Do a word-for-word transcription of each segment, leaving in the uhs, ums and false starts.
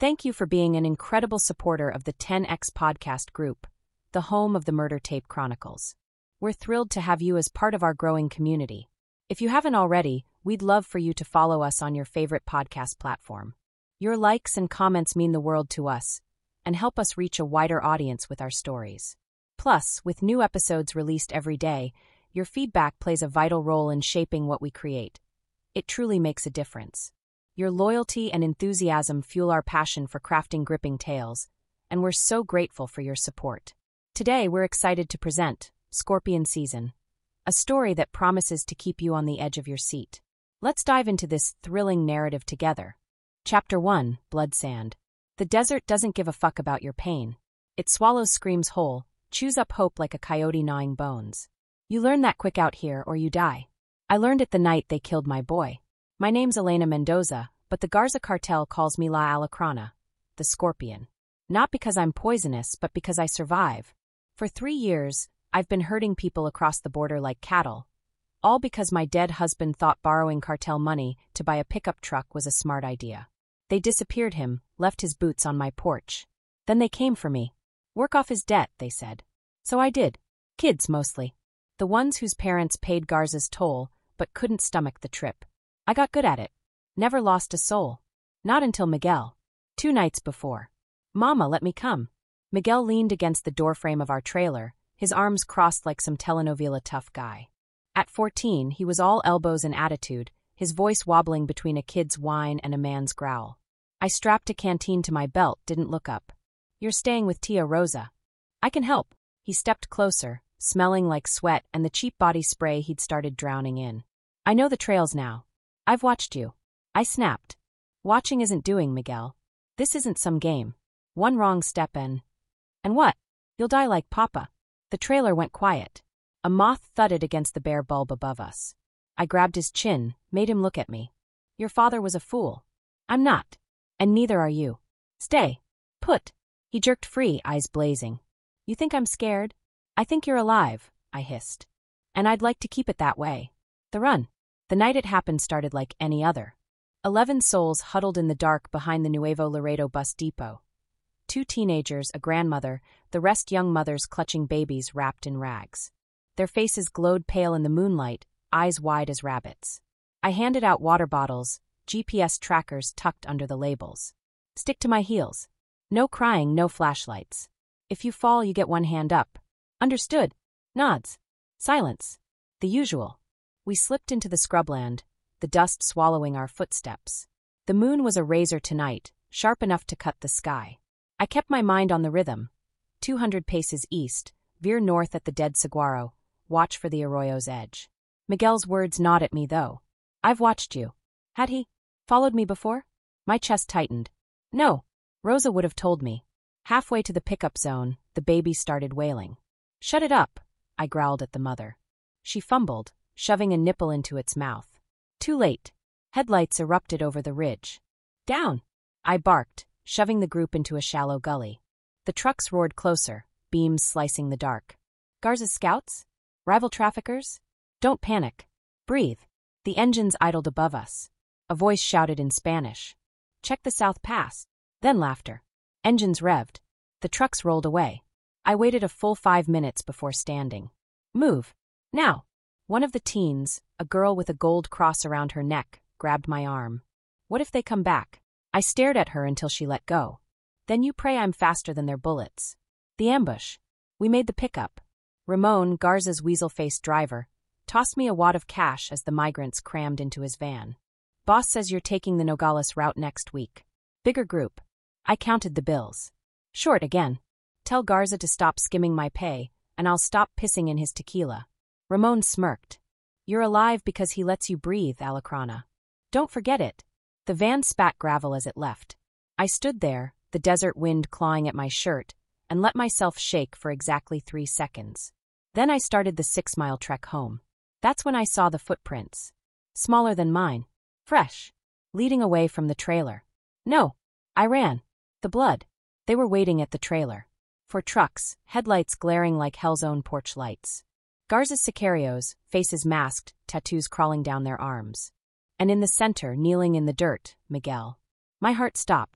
Thank you for being an incredible supporter of the ten X Podcast Group, the home of the Murder Tape Chronicles. We're thrilled to have you as part of our growing community. If you haven't already, we'd love for you to follow us on your favorite podcast platform. Your likes and comments mean the world to us and help us reach a wider audience with our stories. Plus, with new episodes released every day, your feedback plays a vital role in shaping what we create. It truly makes a difference. Your loyalty and enthusiasm fuel our passion for crafting gripping tales, and we're so grateful for your support. Today, we're excited to present Scorpion Season, a story that promises to keep you on the edge of your seat. Let's dive into this thrilling narrative together. Chapter one, Blood Sand. The desert doesn't give a fuck about your pain. It swallows screams whole, chews up hope like a coyote gnawing bones. You learn that quick out here or you die. I learned it the night they killed my boy. My name's Elena Mendoza, but the Garza cartel calls me La Alacrana, the Scorpion. Not because I'm poisonous, but because I survive. For three years, I've been herding people across the border like cattle, all because my dead husband thought borrowing cartel money to buy a pickup truck was a smart idea. They disappeared him, left his boots on my porch. Then they came for me. Work off his debt, they said. So I did. Kids, mostly. The ones whose parents paid Garza's toll, but couldn't stomach the trip. I got good at it. Never lost a soul. Not until Miguel. Two nights before. Mama let me come. Miguel leaned against the doorframe of our trailer, his arms crossed like some telenovela tough guy. At fourteen, he was all elbows and attitude, his voice wobbling between a kid's whine and a man's growl. I strapped a canteen to my belt, didn't look up. You're staying with Tia Rosa. I can help. He stepped closer, smelling like sweat and the cheap body spray he'd started drowning in. I know the trails now. I've watched you. I snapped. Watching isn't doing, Miguel. This isn't some game. One wrong step and... And what? You'll die like Papa. The trailer went quiet. A moth thudded against the bare bulb above us. I grabbed his chin, made him look at me. Your father was a fool. I'm not. And neither are you. Stay. Put. He jerked free, eyes blazing. You think I'm scared? I think you're alive, I hissed. And I'd like to keep it that way. The run. The night it happened started like any other. Eleven souls huddled in the dark behind the Nuevo Laredo bus depot. Two teenagers, a grandmother, the rest young mothers clutching babies wrapped in rags. Their faces glowed pale in the moonlight, eyes wide as rabbits. I handed out water bottles, G P S trackers tucked under the labels. Stick to my heels. No crying, no flashlights. If you fall, you get one hand up. Understood. Nods. Silence. The usual. We slipped into the scrubland, the dust swallowing our footsteps. The moon was a razor tonight, sharp enough to cut the sky. I kept my mind on the rhythm. Two hundred paces east, veer north at the dead saguaro, watch for the arroyo's edge. Miguel's words gnawed at me, though. I've watched you. Had he followed me before? My chest tightened. No. Rosa would have told me. Halfway to the pickup zone, the baby started wailing. Shut it up, I growled at the mother. She fumbled, shoving a nipple into its mouth. Too late. Headlights erupted over the ridge. Down! I barked, shoving the group into a shallow gully. The trucks roared closer, beams slicing the dark. Garza's scouts? Rival traffickers? Don't panic. Breathe. The engines idled above us. A voice shouted in Spanish. Check the South Pass. Then laughter. Engines revved. The trucks rolled away. I waited a full five minutes before standing. Move. Now. One of the teens, a girl with a gold cross around her neck, grabbed my arm. What if they come back? I stared at her until she let go. Then you pray I'm faster than their bullets. The ambush. We made the pickup. Ramon, Garza's weasel-faced driver, tossed me a wad of cash as the migrants crammed into his van. Boss says you're taking the Nogales route next week. Bigger group. I counted the bills. Short again. Tell Garza to stop skimming my pay, and I'll stop pissing in his tequila. Ramon smirked. You're alive because he lets you breathe, Alacrana. Don't forget it. The van spat gravel as it left. I stood there, the desert wind clawing at my shirt, and let myself shake for exactly three seconds. Then I started the six-mile trek home. That's when I saw the footprints. Smaller than mine. Fresh. Leading away from the trailer. No. I ran. The blood. They were waiting at the trailer. For trucks, headlights glaring like hell's own porch lights. Garza's sicarios, faces masked, tattoos crawling down their arms. And in the center, kneeling in the dirt, Miguel. My heart stopped.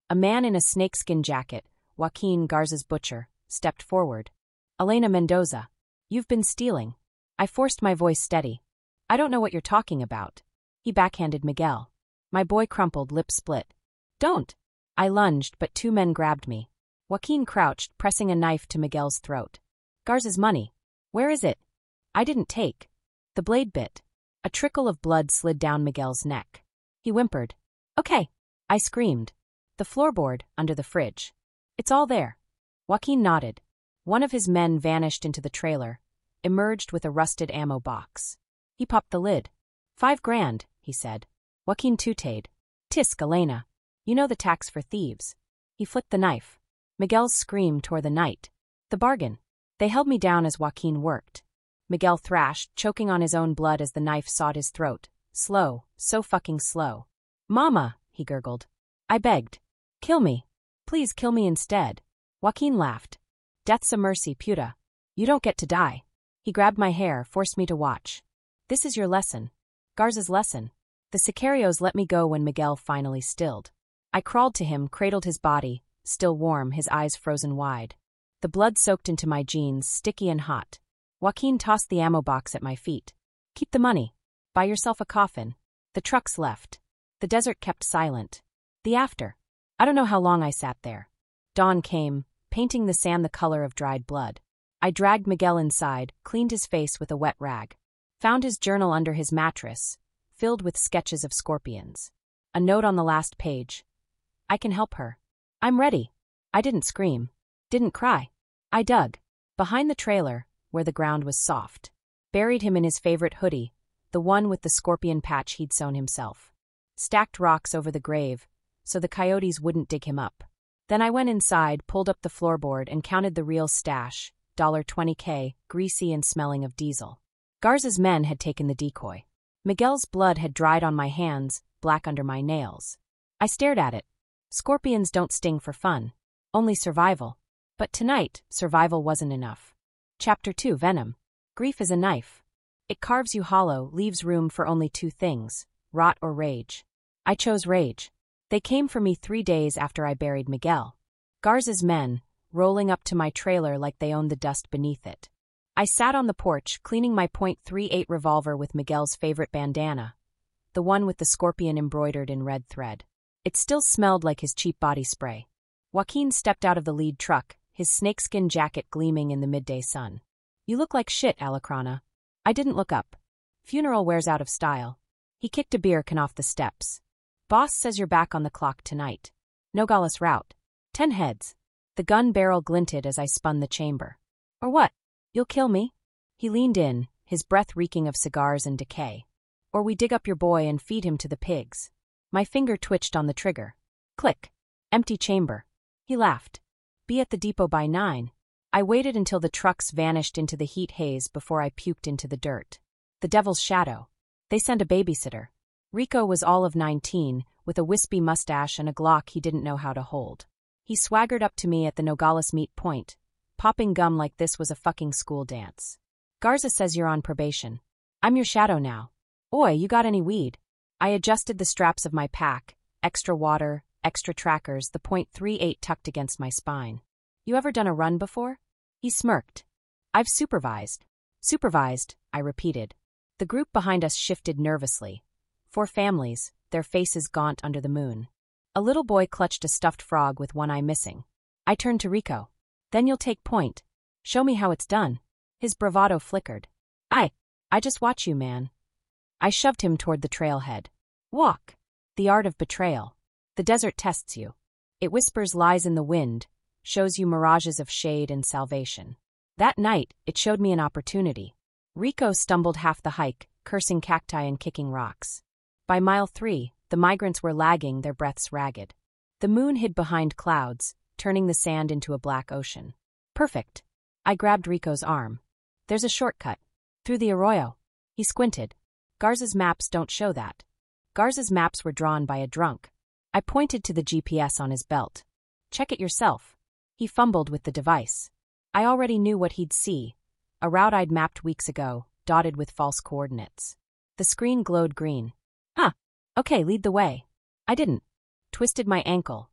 A man in a snakeskin jacket, Joaquin Garza's butcher, stepped forward. Elena Mendoza. You've been stealing. I forced my voice steady. I don't know what you're talking about. He backhanded Miguel. My boy crumpled, lips split. Don't. I lunged, but two men grabbed me. Joaquin crouched, pressing a knife to Miguel's throat. Garza's money. Where is it? I didn't take. The blade bit. A trickle of blood slid down Miguel's neck. He whimpered. Okay. I screamed. The floorboard, under the fridge. It's all there. Joaquin nodded. One of his men vanished into the trailer, emerged with a rusted ammo box. He popped the lid. Five grand, he said. Joaquin tutayed. Tisk, Elena. You know the tax for thieves. He flicked the knife. Miguel's scream tore the night. The bargain. They held me down as Joaquin worked. Miguel thrashed, choking on his own blood as the knife sawed his throat. Slow, so fucking slow. Mama, he gurgled. I begged. Kill me. Please kill me instead. Joaquin laughed. Death's a mercy, puta. You don't get to die. He grabbed my hair, forced me to watch. This is your lesson. Garza's lesson. The sicarios let me go when Miguel finally stilled. I crawled to him, cradled his body, still warm, his eyes frozen wide. The blood soaked into my jeans, sticky and hot. Joaquin tossed the ammo box at my feet. Keep the money. Buy yourself a coffin. The trucks left. The desert kept silent. The after. I don't know how long I sat there. Dawn came, painting the sand the color of dried blood. I dragged Miguel inside, cleaned his face with a wet rag. Found his journal under his mattress, filled with sketches of scorpions. A note on the last page. I can help her. I'm ready. I didn't scream. Didn't cry. I dug. Behind the trailer, where the ground was soft. Buried him in his favorite hoodie, the one with the scorpion patch he'd sewn himself. Stacked rocks over the grave, so the coyotes wouldn't dig him up. Then I went inside, pulled up the floorboard, and counted the real stash, twenty K, greasy and smelling of diesel. Garza's men had taken the decoy. Miguel's blood had dried on my hands, black under my nails. I stared at it. Scorpions don't sting for fun. Only survival. But tonight, survival wasn't enough. Chapter two, Venom. Grief is a knife. It carves you hollow, leaves room for only two things, rot or rage. I chose rage. They came for me three days after I buried Miguel. Garza's men, rolling up to my trailer like they owned the dust beneath it. I sat on the porch, cleaning my point three eight revolver with Miguel's favorite bandana, the one with the scorpion embroidered in red thread. It still smelled like his cheap body spray. Joaquin stepped out of the lead truck, his snakeskin jacket gleaming in the midday sun. You look like shit, Alacrana. I didn't look up. Funeral wears out of style. He kicked a beer can off the steps. Boss says you're back on the clock tonight. Nogales route. Ten heads. The gun barrel glinted as I spun the chamber. Or what? You'll kill me? He leaned in, his breath reeking of cigars and decay. Or we dig up your boy and feed him to the pigs. My finger twitched on the trigger. Click. Empty chamber. He laughed. Be at the depot by nine. I waited until the trucks vanished into the heat haze before I puked into the dirt. The devil's shadow. They sent a babysitter. Rico was all of nineteen, with a wispy mustache and a Glock he didn't know how to hold. He swaggered up to me at the Nogales meet point. Popping gum like this was a fucking school dance. Garza says you're on probation. I'm your shadow now. Oi, you got any weed? I adjusted the straps of my pack, extra water, extra trackers, the point three eight tucked against my spine. You ever done a run before? He smirked. I've supervised. Supervised, I repeated. The group behind us shifted nervously. Four families, their faces gaunt under the moon. A little boy clutched a stuffed frog with one eye missing. I turned to Rico. Then you'll take point. Show me how it's done. His bravado flickered. I, I just watch you, man. I shoved him toward the trailhead. Walk. The art of betrayal. The desert tests you. It whispers lies in the wind, shows you mirages of shade and salvation. That night, it showed me an opportunity. Rico stumbled half the hike, cursing cacti and kicking rocks. By mile three, the migrants were lagging, their breaths ragged. The moon hid behind clouds, turning the sand into a black ocean. Perfect. I grabbed Rico's arm. There's a shortcut. Through the arroyo. He squinted. Garza's maps don't show that. Garza's maps were drawn by a drunk. I pointed to the G P S on his belt. Check it yourself. He fumbled with the device. I already knew what he'd see. A route I'd mapped weeks ago, dotted with false coordinates. The screen glowed green. Huh. Okay, lead the way. I didn't. Twisted my ankle.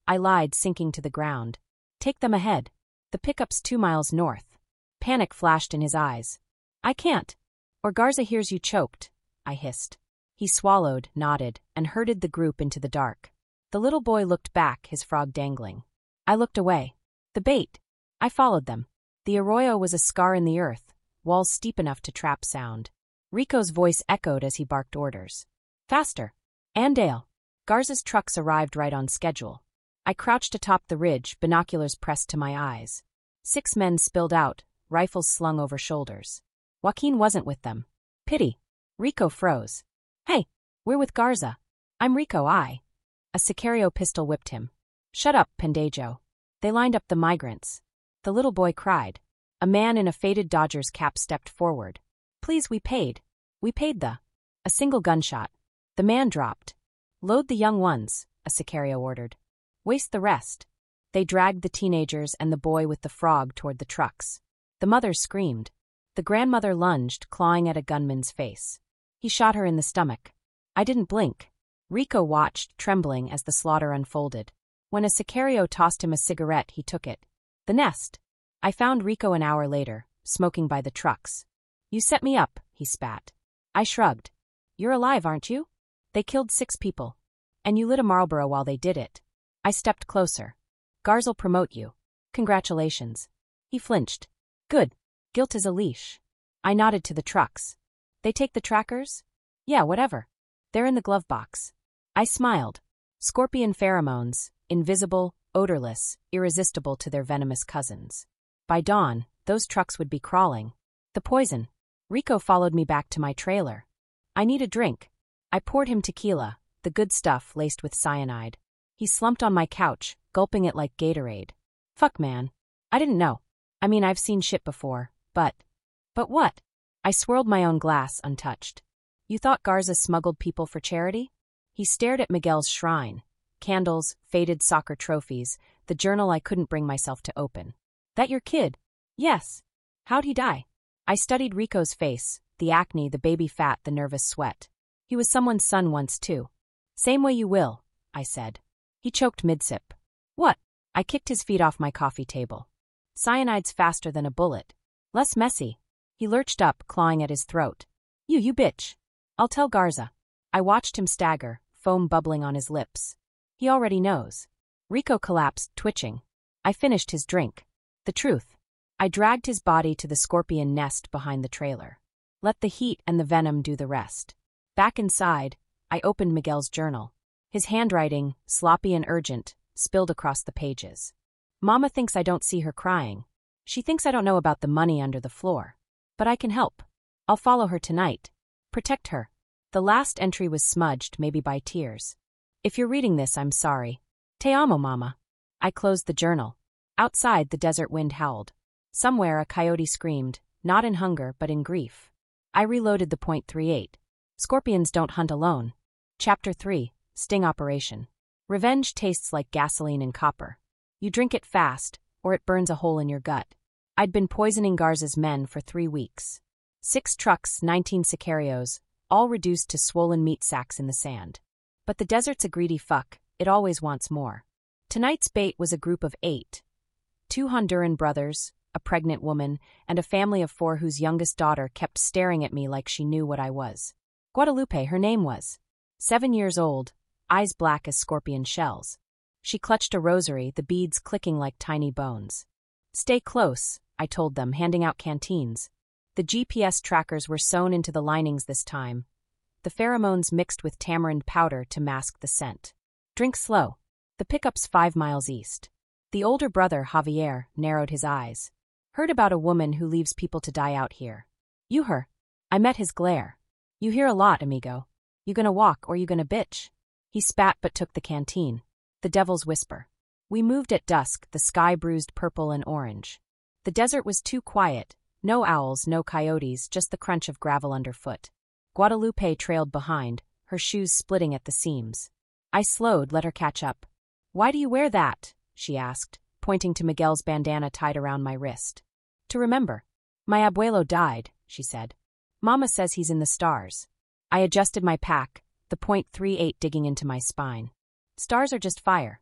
I lied, sinking to the ground. Take them ahead. The pickup's two miles north. Panic flashed in his eyes. I can't. Or Garza hears you choked, I hissed. He swallowed, nodded, and herded the group into the dark. The little boy looked back, his frog dangling. I looked away. The bait. I followed them. The arroyo was a scar in the earth, walls steep enough to trap sound. Rico's voice echoed as he barked orders. Faster. Andale. Garza's trucks arrived right on schedule. I crouched atop the ridge, binoculars pressed to my eyes. Six men spilled out, rifles slung over shoulders. Joaquin wasn't with them. Pity. Rico froze. Hey, we're with Garza. I'm Rico, I. A Sicario pistol whipped him. Shut up, Pendejo. They lined up the migrants. The little boy cried. A man in a faded Dodgers cap stepped forward. Please, we paid. We paid the. A single gunshot. The man dropped. Load the young ones, a Sicario ordered. Waste the rest. They dragged the teenagers and the boy with the frog toward the trucks. The mother screamed. The grandmother lunged, clawing at a gunman's face. He shot her in the stomach. I didn't blink. Rico watched, trembling as the slaughter unfolded. When a Sicario tossed him a cigarette, he took it. The nest. I found Rico an hour later, smoking by the trucks. You set me up, he spat. I shrugged. You're alive, aren't you? They killed six people. And you lit a Marlboro while they did it. I stepped closer. Garza'll promote you. Congratulations. He flinched. Good. Guilt is a leash. I nodded to the trucks. They take the trackers? Yeah, whatever. They're in the glove box. I smiled. Scorpion pheromones, invisible, odorless, irresistible to their venomous cousins. By dawn, those trucks would be crawling. The poison. Rico followed me back to my trailer. I need a drink. I poured him tequila, the good stuff laced with cyanide. He slumped on my couch, gulping it like Gatorade. Fuck, man. I didn't know. I mean, I've seen shit before, but... But what? I swirled my own glass, untouched. You thought Garza smuggled people for charity? He stared at Miguel's shrine. Candles, faded soccer trophies, the journal I couldn't bring myself to open. That your kid? Yes. How'd he die? I studied Rico's face, the acne, the baby fat, the nervous sweat. He was someone's son once, too. Same way you will, I said. He choked mid-sip. What? I kicked his feet off my coffee table. Cyanide's faster than a bullet. Less messy. He lurched up, clawing at his throat. You, you bitch. I'll tell Garza. I watched him stagger, foam bubbling on his lips. He already knows. Rico collapsed, twitching. I finished his drink. The truth. I dragged his body to the scorpion nest behind the trailer. Let the heat and the venom do the rest. Back inside, I opened Miguel's journal. His handwriting, sloppy and urgent, spilled across the pages. Mama thinks I don't see her crying. She thinks I don't know about the money under the floor. But I can help. I'll follow her tonight. Protect her. The last entry was smudged, maybe by tears. If you're reading this, I'm sorry. Te amo, Mama. I closed the journal. Outside, the desert wind howled. Somewhere, a coyote screamed, not in hunger, but in grief. I reloaded the point three eight. Scorpions don't hunt alone. Chapter three, Sting Operation. Revenge tastes like gasoline and copper. You drink it fast, or it burns a hole in your gut. I'd been poisoning Garza's men for three weeks. Six trucks, nineteen sicarios, all reduced to swollen meat sacks in the sand. But the desert's a greedy fuck, it always wants more. Tonight's bait was a group of eight. Two Honduran brothers, a pregnant woman, and a family of four whose youngest daughter kept staring at me like she knew what I was. Guadalupe, her name was. Seven years old, eyes black as scorpion shells. She clutched a rosary, the beads clicking like tiny bones. Stay close, I told them, handing out canteens. The G P S trackers were sewn into the linings this time. The pheromones mixed with tamarind powder to mask the scent. Drink slow. The pickup's five miles east. The older brother, Javier, narrowed his eyes. Heard about a woman who leaves people to die out here. You her. I met his glare. You hear a lot, amigo. You gonna walk or you gonna bitch? He spat but took the canteen. The devil's whisper. We moved at dusk, the sky bruised purple and orange. The desert was too quiet. No owls, no coyotes, just the crunch of gravel underfoot. Guadalupe trailed behind, her shoes splitting at the seams. I slowed, let her catch up. Why do you wear that? She asked, pointing to Miguel's bandana tied around my wrist. To remember. My abuelo died, she said. Mama says he's in the stars. I adjusted my pack, the point three eight digging into my spine. Stars are just fire.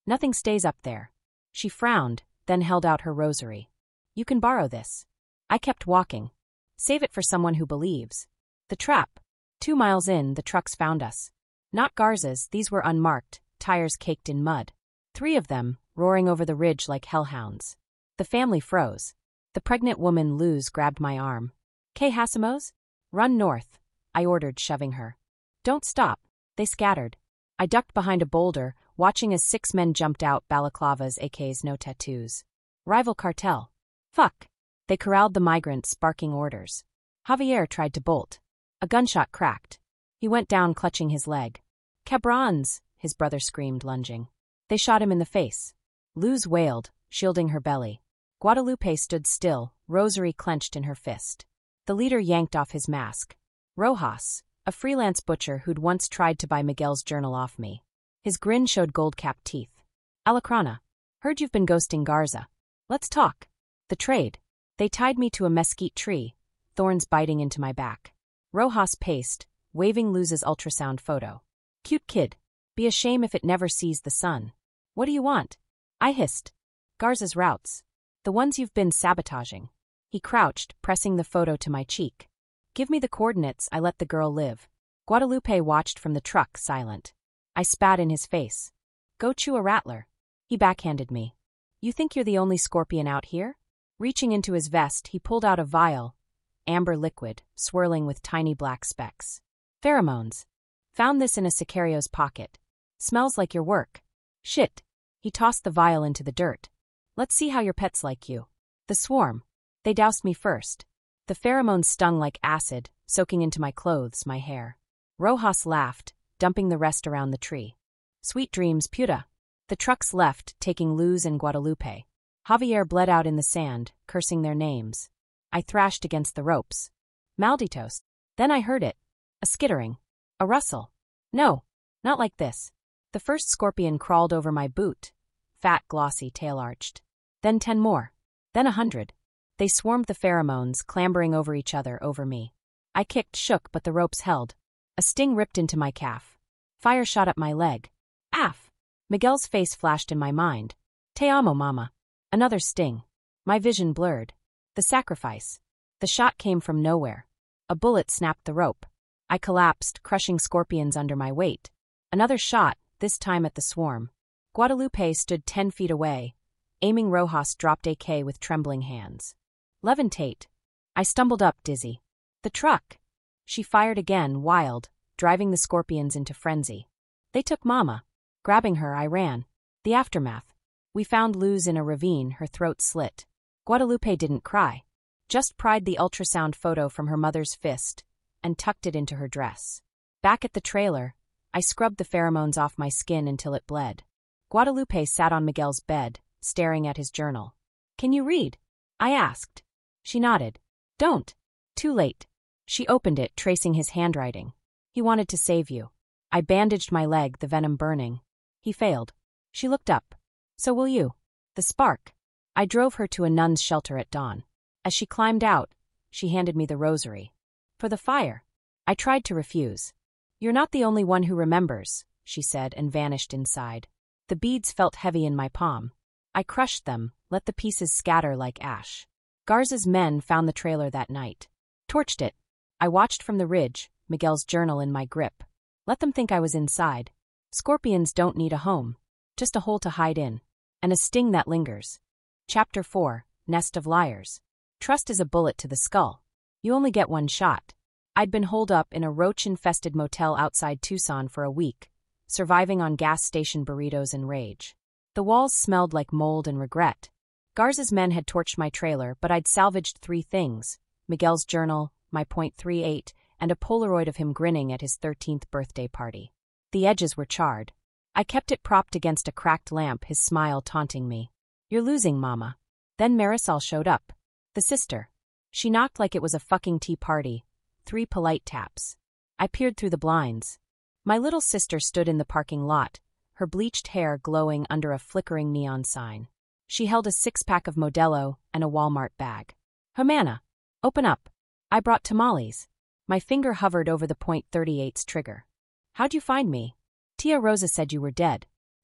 Nothing stays up there. She frowned, then held out her rosary. You can borrow this. I kept walking. Save it for someone who believes. The trap. Two miles in, the trucks found us. Not Garza's, these were unmarked, tires caked in mud. Three of them, roaring over the ridge like hellhounds. The family froze. The pregnant woman Luz grabbed my arm. Kay Hasimos? Run north, I ordered, shoving her. Don't stop. They scattered. I ducked behind a boulder, watching as six men jumped out, balaclavas, A Ks, no tattoos. Rival cartel. Fuck. They corralled the migrants, barking orders. Javier tried to bolt. A gunshot cracked. He went down clutching his leg. Cabrons, his brother screamed, lunging. They shot him in the face. Luz wailed, shielding her belly. Guadalupe stood still, rosary clenched in her fist. The leader yanked off his mask. Rojas, a freelance butcher who'd once tried to buy Miguel's journal off me. His grin showed gold-capped teeth. Alacrana. Heard you've been ghosting Garza. Let's talk. The trade. They tied me to a mesquite tree, thorns biting into my back. Rojas paced, waving Luz's ultrasound photo. Cute kid. Be a shame if it never sees the sun. What do you want? I hissed. Garza's routes. The ones you've been sabotaging. He crouched, pressing the photo to my cheek. Give me the coordinates, I let the girl live. Guadalupe watched from the truck, silent. I spat in his face. Go chew a rattler. He backhanded me. You think you're the only scorpion out here? Reaching into his vest, he pulled out a vial. Amber liquid, swirling with tiny black specks. Pheromones. Found this in a Sicario's pocket. Smells like your work. Shit. He tossed the vial into the dirt. Let's see how your pets like you. The swarm. They doused me first. The pheromones stung like acid, soaking into my clothes, my hair. Rojas laughed, dumping the rest around the tree. Sweet dreams, puta. The trucks left, taking Luz and Guadalupe. Javier bled out in the sand, cursing their names. I thrashed against the ropes. Malditos. Then I heard it. A skittering. A rustle. No, not like this. The first scorpion crawled over my boot. Fat, glossy, tail-arched. Then ten more. Then a hundred. They swarmed the pheromones, clambering over each other, over me. I kicked, shook, but the ropes held. A sting ripped into my calf. Fire shot up my leg. Aff! Miguel's face flashed in my mind. Te amo, mama. Another sting. My vision blurred. The sacrifice. The shot came from nowhere. A bullet snapped the rope. I collapsed, crushing scorpions under my weight. Another shot, this time at the swarm. Guadalupe stood ten feet away. Aiming, Rojas dropped A K with trembling hands. Levitate. I stumbled up, dizzy. The truck. She fired again, wild, driving the scorpions into frenzy. They took Mama. Grabbing her, I ran. The aftermath. We found Luz in a ravine, her throat slit. Guadalupe didn't cry. Just pried the ultrasound photo from her mother's fist and tucked it into her dress. Back at the trailer, I scrubbed the pheromones off my skin until it bled. Guadalupe sat on Miguel's bed, staring at his journal. Can you read? I asked. She nodded. Don't. Too late. She opened it, tracing his handwriting. He wanted to save you. I bandaged my leg, the venom burning. He failed. She looked up. So will you. The spark. I drove her to a nun's shelter at dawn. As she climbed out, she handed me the rosary. For the fire. I tried to refuse. You're not the only one who remembers, she said, and vanished inside. The beads felt heavy in my palm. I crushed them, let the pieces scatter like ash. Garza's men found the trailer that night. Torched it. I watched from the ridge, Miguel's journal in my grip. Let them think I was inside. Scorpions don't need a home. Just a hole to hide in. And a sting that lingers. Chapter four, Nest of Liars. Trust is a bullet to the skull. You only get one shot. I'd been holed up in a roach-infested motel outside Tucson for a week, surviving on gas station burritos and rage. The walls smelled like mold and regret. Garza's men had torched my trailer, but I'd salvaged three things: Miguel's journal, my point three eight, and a Polaroid of him grinning at his thirteenth birthday party. The edges were charred. I kept it propped against a cracked lamp, his smile taunting me. You're losing, Mama. Then Marisol showed up. The sister. She knocked like it was a fucking tea party. Three polite taps. I peered through the blinds. My little sister stood in the parking lot, her bleached hair glowing under a flickering neon sign. She held a six-pack of Modelo and a Walmart bag. Humana, open up. I brought tamales. My finger hovered over the point thirty eight's trigger. How'd you find me? Tia Rosa said you were dead.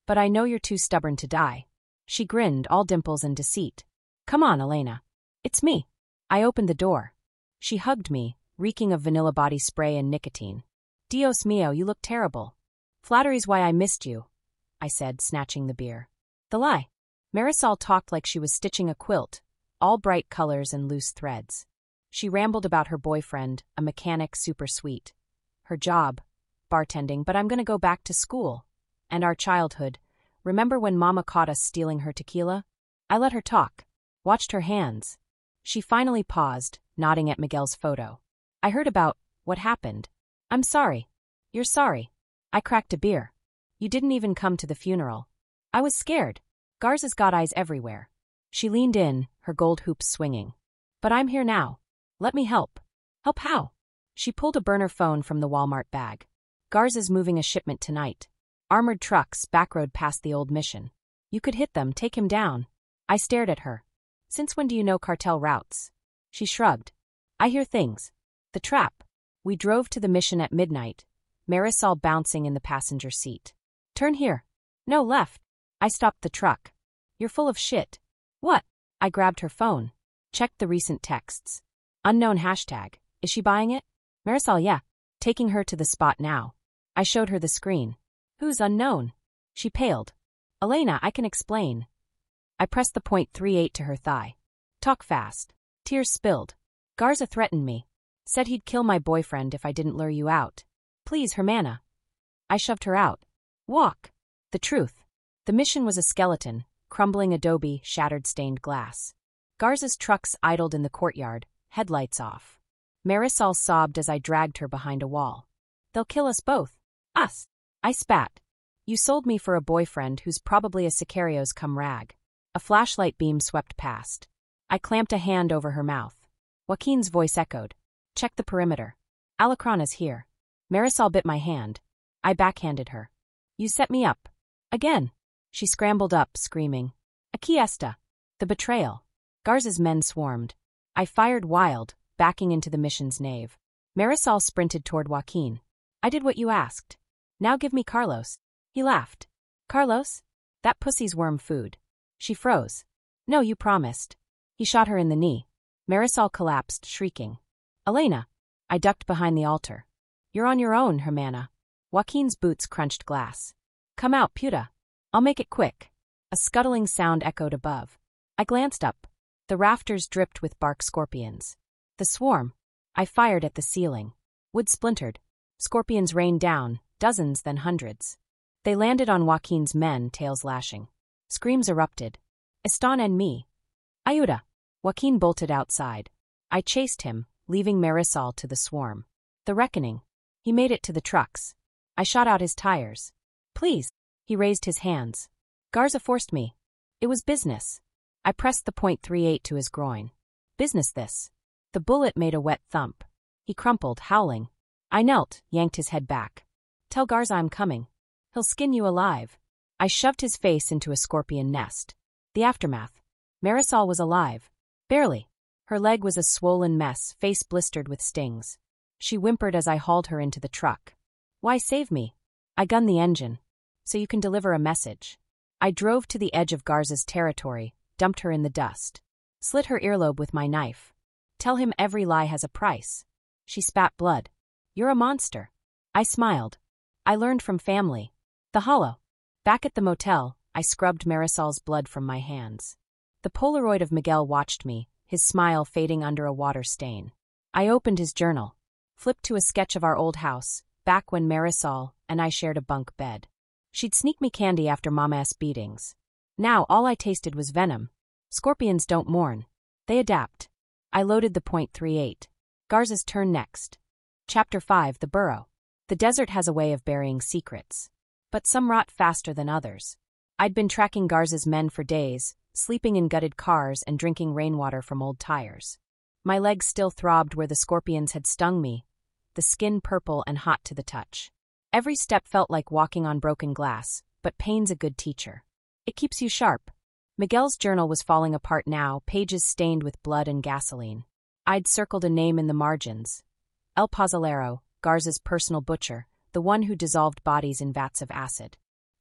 But I know you're too stubborn to die. She grinned, all dimples and deceit. Come on, Elena. It's me. I opened the door. She hugged me, reeking of vanilla body spray and nicotine. Dios mio, you look terrible. Flattery's why I missed you, I said, snatching the beer. The lie. Marisol talked like she was stitching a quilt, all bright colors and loose threads. She rambled about her boyfriend, a mechanic super sweet. Her job, bartending, but I'm gonna go back to school. And our childhood. Remember when Mama caught us stealing her tequila? I let her talk. Watched her hands. She finally paused, nodding at Miguel's photo. I heard about what happened. I'm sorry. You're sorry. I cracked a beer. You didn't even come to the funeral. I was scared. Garza's got eyes everywhere. She leaned in, her gold hoops swinging. But I'm here now. Let me help. Help how? She pulled a burner phone from the Walmart bag. Garza's moving a shipment tonight. Armored trucks, backroad past the old mission. You could hit them, take him down. I stared at her. Since when do you know cartel routes? She shrugged. I hear things. The trap. We drove to the mission at midnight, Marisol bouncing in the passenger seat. Turn here. No, left. I stopped the truck. You're full of shit. What? I grabbed her phone. Checked the recent texts. Unknown hashtag. Is she buying it? Marisol, yeah. Taking her to the spot now. I showed her the screen. Who's unknown? She paled. Elena, I can explain. I pressed the point three eight to her thigh. Talk fast. Tears spilled. Garza threatened me. Said he'd kill my boyfriend if I didn't lure you out. Please, Hermana. I shoved her out. Walk. The truth. The mission was a skeleton, crumbling adobe, shattered stained glass. Garza's trucks idled in the courtyard, headlights off. Marisol sobbed as I dragged her behind a wall. They'll kill us both. Us. I spat. You sold me for a boyfriend who's probably a Sicarios cum rag. A flashlight beam swept past. I clamped a hand over her mouth. Joaquin's voice echoed. Check the perimeter. Alacrana's here. Marisol bit my hand. I backhanded her. You set me up. Again. She scrambled up, screaming. Aquí está. The betrayal. Garza's men swarmed. I fired wild, backing into the mission's nave. Marisol sprinted toward Joaquin. I did what you asked. Now give me Carlos. He laughed. Carlos? That pussy's worm food. She froze. No, you promised. He shot her in the knee. Marisol collapsed, shrieking. Elena. I ducked behind the altar. You're on your own, Hermana. Joaquin's boots crunched glass. Come out, puta. I'll make it quick. A scuttling sound echoed above. I glanced up. The rafters dripped with bark scorpions. The swarm. I fired at the ceiling. Wood splintered. Scorpions rained down, dozens then hundreds. They landed on Joaquin's men, tails lashing. Screams erupted. Estan and me. Ayuda. Joaquin bolted outside. I chased him, leaving Marisol to the swarm. The reckoning. He made it to the trucks. I shot out his tires. Please. He raised his hands. Garza forced me. It was business. I pressed the point three eight to his groin. Business this. The bullet made a wet thump. He crumpled, howling. I knelt, yanked his head back. Tell Garza I'm coming. He'll skin you alive. I shoved his face into a scorpion nest. The aftermath. Marisol was alive. Barely. Her leg was a swollen mess, face blistered with stings. She whimpered as I hauled her into the truck. Why save me? I gunned the engine. So you can deliver a message. I drove to the edge of Garza's territory, dumped her in the dust. Slit her earlobe with my knife. Tell him every lie has a price. She spat blood. You're a monster. I smiled. I learned from family. The hollow. Back at the motel, I scrubbed Marisol's blood from my hands. The Polaroid of Miguel watched me, his smile fading under a water stain. I opened his journal. Flipped to a sketch of our old house, back when Marisol and I shared a bunk bed. She'd sneak me candy after Mama's beatings. Now all I tasted was venom. Scorpions don't mourn. They adapt. I loaded the point three eight. Garza's turn next. Chapter five, The Burrow. The desert has a way of burying secrets. But some rot faster than others. I'd been tracking Garza's men for days, sleeping in gutted cars and drinking rainwater from old tires. My legs still throbbed where the scorpions had stung me, the skin purple and hot to the touch. Every step felt like walking on broken glass, but pain's a good teacher. It keeps you sharp. Miguel's journal was falling apart now, pages stained with blood and gasoline. I'd circled a name in the margins. El Pazolero, Garza's personal butcher, the one who dissolved bodies in vats of acid.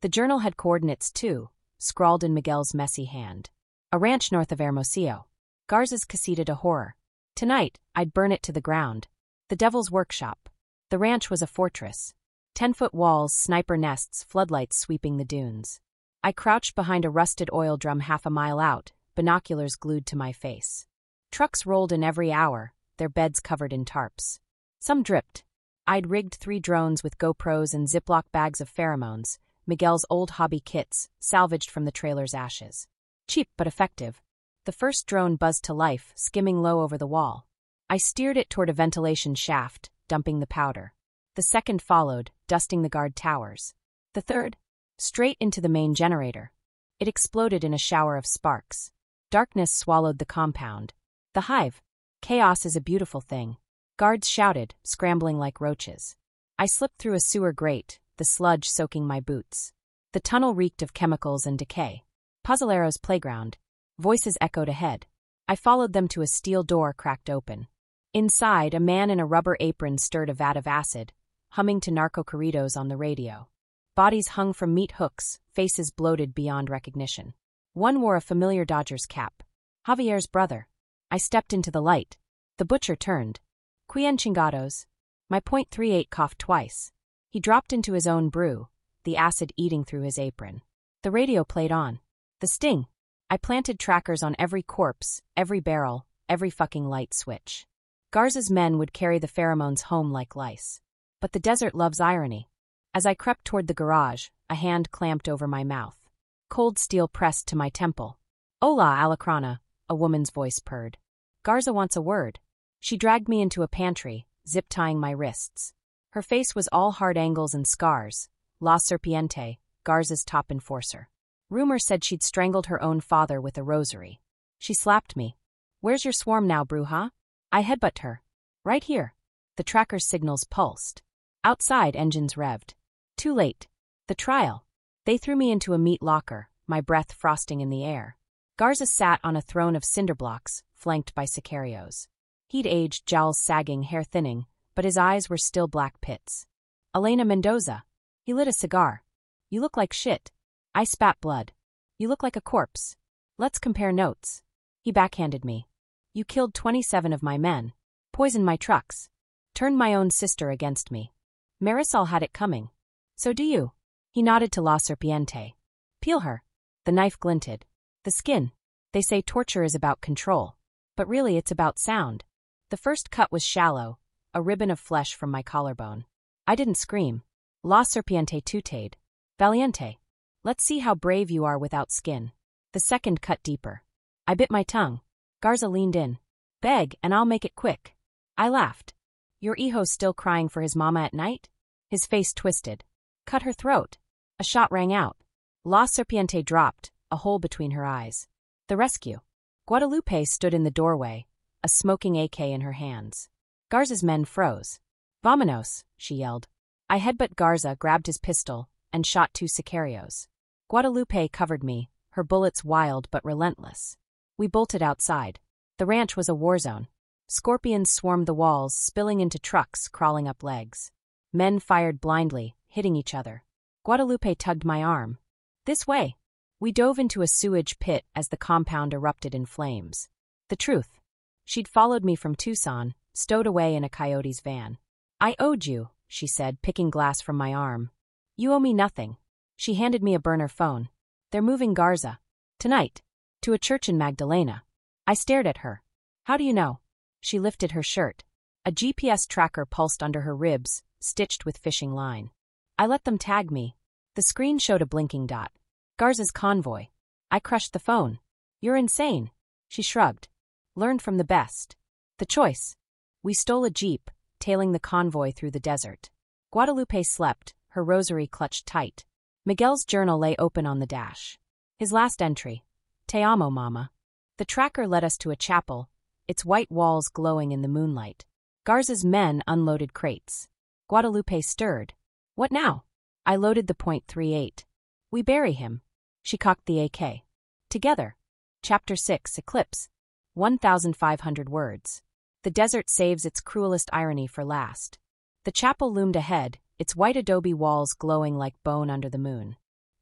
The journal had coordinates too, scrawled in Miguel's messy hand. A ranch north of Hermosillo. Garza's casita de horror. Tonight, I'd burn it to the ground. The devil's workshop. The ranch was a fortress. Ten-foot walls, sniper nests, floodlights sweeping the dunes. I crouched behind a rusted oil drum half a mile out, binoculars glued to my face. Trucks rolled in every hour, their beds covered in tarps. Some dripped. I'd rigged three drones with GoPros and Ziploc bags of pheromones, Miguel's old hobby kits, salvaged from the trailer's ashes. Cheap but effective. The first drone buzzed to life, skimming low over the wall. I steered it toward a ventilation shaft, dumping the powder. The second followed, dusting the guard towers. The third? Straight into the main generator. It exploded in a shower of sparks. Darkness swallowed the compound. The hive. Chaos is a beautiful thing. Guards shouted, scrambling like roaches. I slipped through a sewer grate, the sludge soaking my boots. The tunnel reeked of chemicals and decay. Pazzolero's playground. Voices echoed ahead. I followed them to a steel door cracked open. Inside, a man in a rubber apron stirred a vat of acid, humming to narco-corridos on the radio. Bodies hung from meat hooks, faces bloated beyond recognition. One wore a familiar Dodgers cap. Javier's brother. I stepped into the light. The butcher turned. Quien chingados? My point three eight coughed twice. He dropped into his own brew, the acid eating through his apron. The radio played on. The sting. I planted trackers on every corpse, every barrel, every fucking light switch. Garza's men would carry the pheromones home like lice. But the desert loves irony. As I crept toward the garage, a hand clamped over my mouth. Cold steel pressed to my temple. Hola, Alacrana, a woman's voice purred. Garza wants a word. She dragged me into a pantry, zip-tying my wrists. Her face was all hard angles and scars. La Serpiente, Garza's top enforcer. Rumor said she'd strangled her own father with a rosary. She slapped me. Where's your swarm now, Bruja? I headbutt her. Right here. The tracker's signals pulsed. Outside, engines revved. Too late. The trial. They threw me into a meat locker, my breath frosting in the air. Garza sat on a throne of cinder blocks, flanked by sicarios. He'd aged, jowls sagging, hair thinning, but his eyes were still black pits. Elena Mendoza. He lit a cigar. You look like shit. I spat blood. You look like a corpse. Let's compare notes. He backhanded me. You killed twenty-seven of my men. Poisoned my trucks. Turned my own sister against me. Marisol had it coming. So do you. He nodded to La Serpiente. Peel her. The knife glinted. The skin. They say torture is about control. But really it's about sound. The first cut was shallow, a ribbon of flesh from my collarbone. I didn't scream. La Serpiente tutade. Valiente. Let's see how brave you are without skin. The second cut deeper. I bit my tongue. Garza leaned in. Beg, and I'll make it quick. I laughed. Your hijo's still crying for his mama at night? His face twisted. Cut her throat. A shot rang out. La Serpiente dropped, a hole between her eyes. The rescue. Guadalupe stood in the doorway, a smoking A K in her hands. Garza's men froze. Vámonos, she yelled. I headbutt Garza, grabbed his pistol, and shot two sicarios. Guadalupe covered me, her bullets wild but relentless. We bolted outside. The ranch was a war zone. Scorpions swarmed the walls, spilling into trucks, crawling up legs. Men fired blindly, hitting each other. Guadalupe tugged my arm. This way. We dove into a sewage pit as the compound erupted in flames. The truth. She'd followed me from Tucson, stowed away in a coyote's van. I owed you, she said, picking glass from my arm. You owe me nothing. She handed me a burner phone. They're moving Garza. Tonight. To a church in Magdalena. I stared at her. How do you know? She lifted her shirt. A G P S tracker pulsed under her ribs, stitched with fishing line. I let them tag me. The screen showed a blinking dot. Garza's convoy. I crushed the phone. You're insane. She shrugged. Learned from the best. The choice. We stole a jeep, tailing the convoy through the desert. Guadalupe slept, her rosary clutched tight. Miguel's journal lay open on the dash. His last entry. Te amo, mama. The tracker led us to a chapel, its white walls glowing in the moonlight. Garza's men unloaded crates. Guadalupe stirred. What now? I loaded the point three eight. We bury him. She cocked the A K. Together. Chapter six, Eclipse. one thousand five hundred words. The desert saves its cruelest irony for last. The chapel loomed ahead, its white adobe walls glowing like bone under the moon.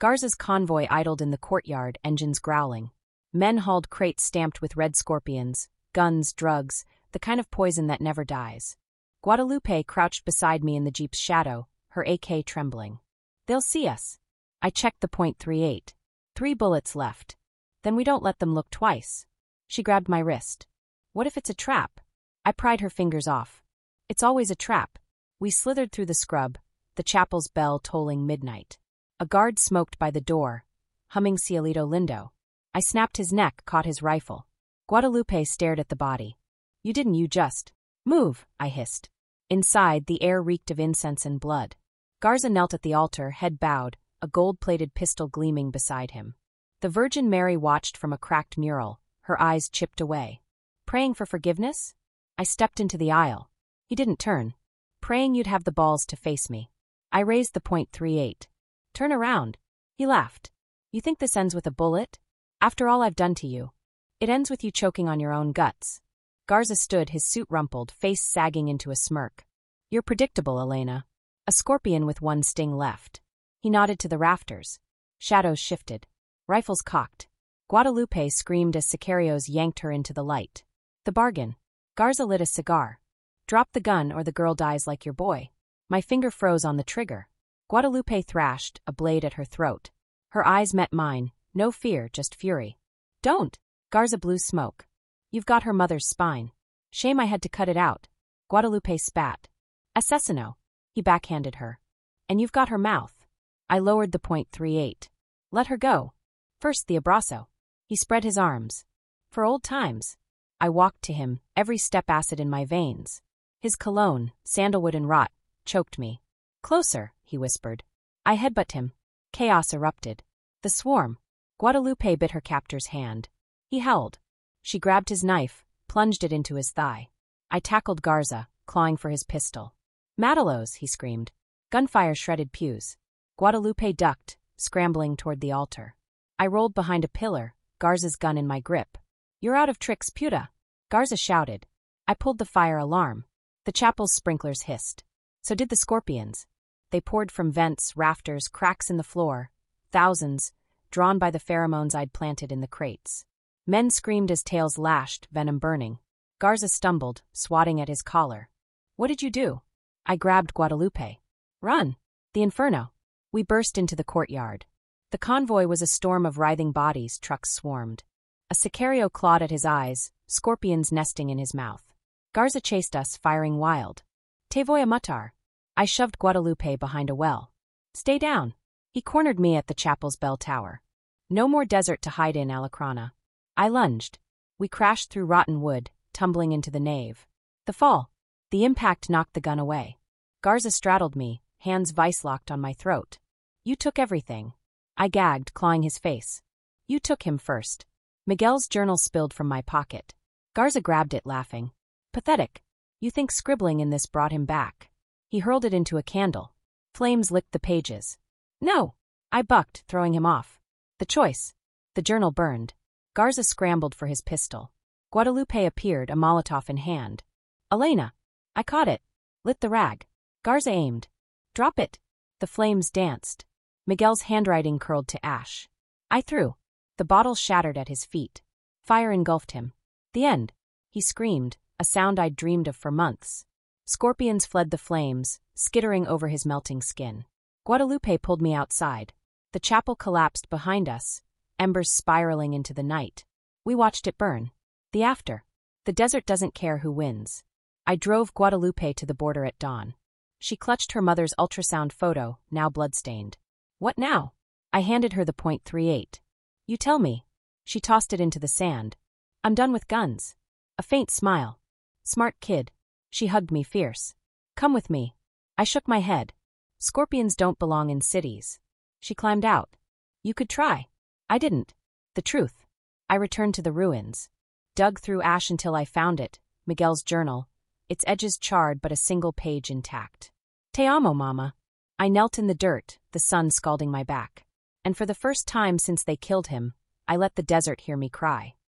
Garza's convoy idled in the courtyard, engines growling. Men hauled crates stamped with red scorpions, guns, drugs, the kind of poison that never dies. Guadalupe crouched beside me in the jeep's shadow, her A K trembling. They'll see us. I checked the point three eight. Three bullets left. Then we don't let them look twice. She grabbed my wrist. What if it's a trap? I pried her fingers off. It's always a trap. We slithered through the scrub, the chapel's bell tolling midnight. A guard smoked by the door, humming Cielito Lindo. I snapped his neck, caught his rifle. Guadalupe stared at the body. You didn't, you just. Move, I hissed. Inside, the air reeked of incense and blood. Garza knelt at the altar, head bowed, a gold-plated pistol gleaming beside him. The Virgin Mary watched from a cracked mural, her eyes chipped away. Praying for forgiveness? I stepped into the aisle. He didn't turn. Praying you'd have the balls to face me. I raised the point three eight. Turn around. He laughed. You think this ends with a bullet? After all I've done to you. It ends with you choking on your own guts. Garza stood, his suit rumpled, face sagging into a smirk. You're predictable, Elena. A scorpion with one sting left. He nodded to the rafters. Shadows shifted. Rifles cocked. Guadalupe screamed as Sicarios yanked her into the light. The bargain. Garza lit a cigar. Drop the gun or the girl dies like your boy. My finger froze on the trigger. Guadalupe thrashed, a blade at her throat. Her eyes met mine, no fear, just fury. Don't! Garza blew smoke. You've got her mother's spine. Shame I had to cut it out. Guadalupe spat. Asesino. He backhanded her. And you've got her mouth. I lowered the point three eight. Let her go. First the abrazo. He spread his arms. For old times. I walked to him, every step acid in my veins. His cologne, sandalwood and rot, choked me. Closer, he whispered. I headbutt him. Chaos erupted. The swarm. Guadalupe bit her captor's hand. He held. She grabbed his knife, plunged it into his thigh. I tackled Garza, clawing for his pistol. Matalos, he screamed. Gunfire shredded pews. Guadalupe ducked, scrambling toward the altar. I rolled behind a pillar, Garza's gun in my grip. You're out of tricks, puta. Garza shouted. I pulled the fire alarm. The chapel's sprinklers hissed. So did the scorpions. They poured from vents, rafters, cracks in the floor. Thousands, drawn by the pheromones I'd planted in the crates. Men screamed as tails lashed, venom burning. Garza stumbled, swatting at his collar. What did you do? I grabbed Guadalupe. Run! The inferno. We burst into the courtyard. The convoy was a storm of writhing bodies, trucks swarmed. A Sicario clawed at his eyes, scorpions nesting in his mouth. Garza chased us, firing wild. Te voy a matar. I shoved Guadalupe behind a well. Stay down. He cornered me at the chapel's bell tower. No more desert to hide in, Alacrana. I lunged. We crashed through rotten wood, tumbling into the nave. The fall. The impact knocked the gun away. Garza straddled me, hands vice-locked on my throat. You took everything. I gagged, clawing his face. You took him first. Miguel's journal spilled from my pocket. Garza grabbed it, laughing. Pathetic. You think scribbling in this brought him back. He hurled it into a candle. Flames licked the pages. No! I bucked, throwing him off. The choice. The journal burned. Garza scrambled for his pistol. Guadalupe appeared, a Molotov in hand. Elena! I caught it. Lit the rag. Garza aimed. Drop it. The flames danced. Miguel's handwriting curled to ash. I threw. The bottle shattered at his feet. Fire engulfed him. The end. He screamed, a sound I'd dreamed of for months. Scorpions fled the flames, skittering over his melting skin. Guadalupe pulled me outside. The chapel collapsed behind us, embers spiraling into the night. We watched it burn. The after. The desert doesn't care who wins. I drove Guadalupe to the border at dawn. She clutched her mother's ultrasound photo, now bloodstained. What now? I handed her the point three eight. You tell me. She tossed it into the sand. I'm done with guns. A faint smile. Smart kid. She hugged me fierce. Come with me. I shook my head. Scorpions don't belong in cities. She climbed out. You could try. I didn't. The truth. I returned to the ruins. Dug through ash until I found it, Miguel's journal, its edges charred but a single page intact. Te amo, mama. I knelt in the dirt, the sun scalding my back. And for the first time since they killed him, I let the desert hear me cry.